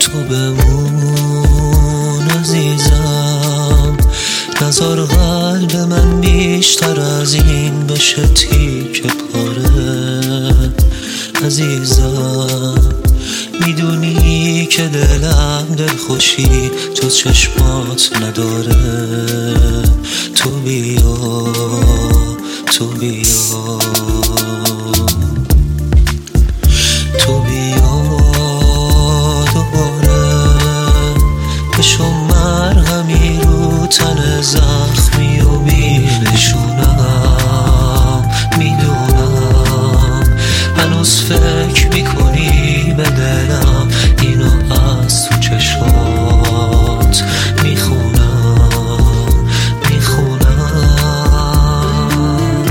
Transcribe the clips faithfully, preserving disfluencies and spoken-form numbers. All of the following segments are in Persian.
تو بمون عزیزم، نذار قلب من بیشتر از این بشه تیکه پاره. عزیزم میدونی که دلم دل خوشی تو چشمات نداره. تو بیا تو بیا تو بیا دوباره، بشو مرهمی رو تن زخمی و بینشونم. میدونم هنوز فکر میکنی به دلم، اینو از تو چشمات میخونم میخونم.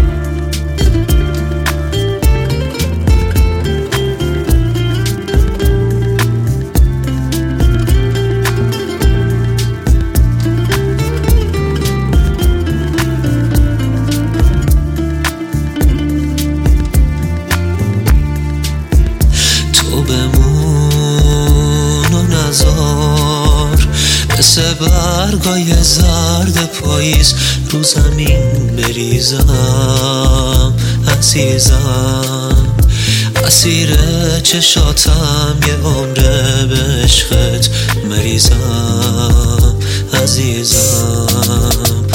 تو بمون و نذار مثل برگای زرد پاییز رو زمین بریزم. عزیزم اسیر چشاتم، یه عمره به عشقت مریزم. عزیزم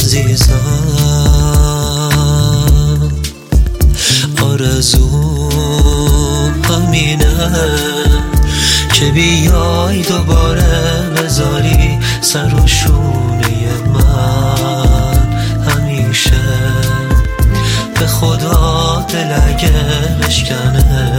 عزیزم آرزوم همینه که بیای دوباره بذاری سر و شونه من. همیشه به خدا دل اگه بشکنه